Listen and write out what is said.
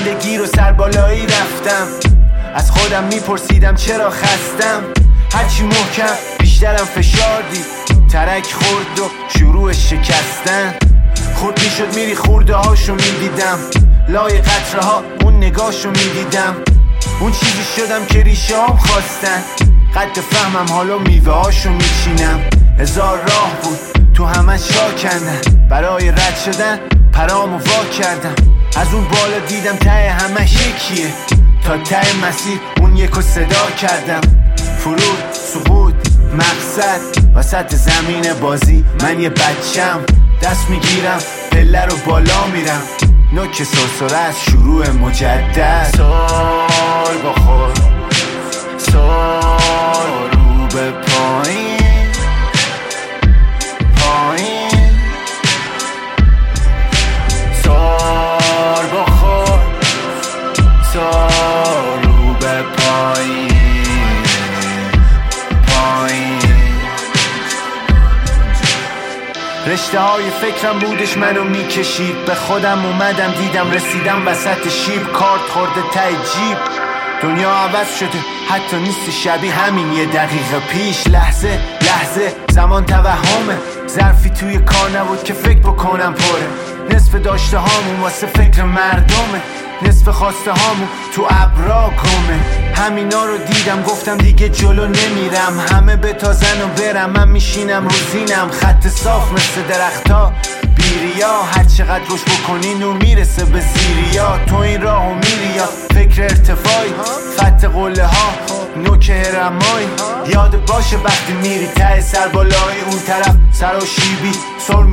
زندگی رو سربالایی رفتم، از خودم میپرسیدم چرا خستم. هرچی محکم بیشترم فشار دید، ترک خورد و شروع شکستن. خورد میشد میری خورده هاشو میدیدم، لای قطره ها اون نگاشو میدیدم. اون چیزی شدم که ریشه هم خواستن، قد فهمم حالا میوه هاشو میچینم. هزار راه بود تو همه شا کندن، برای رد شدن پرامو وا کردم. از اون بالا دیدم ته همش یکیه، تا ته مسیر اون یکو صدا کردم. فرود، سقوط، مقصد، وسط زمین بازی من یه بچم. دست میگیرم پله رو بالا میرم، نوک سرسره از شروع مجدد. سال با خود، سال رو به پایین، پایین. سال با خود، سال رو به پایین، پایین. رشته های فکرم بودش منو میکشید، به خودم اومدم دیدم رسیدم وسط شیب. کارت خورده ته جیب، دنیا عوض شده حتی نیست شبیه همین یه دقیقه پیش. لحظه لحظه زمان توهمه، ظرفی توی کار نبود که فکر بکنم پره. نصف داشته هامون واسه فکر مردمه، نصف خواسته هامون تو ابرا گمه. همینا رو دیدم گفتم دیگه جلو نمیرم، همه به تازن و برم، من میشینم روزینم. خط صاف مثل درختا بیریا، هر چقدر روش بکنی نور میرسه به زیریا. تو این راهو میری یا فکر ارتفاعی، خط قله ها نوک هرمایی. یاد باشه وقتی میری ته سر بالای اون طرف سر و شیبی سر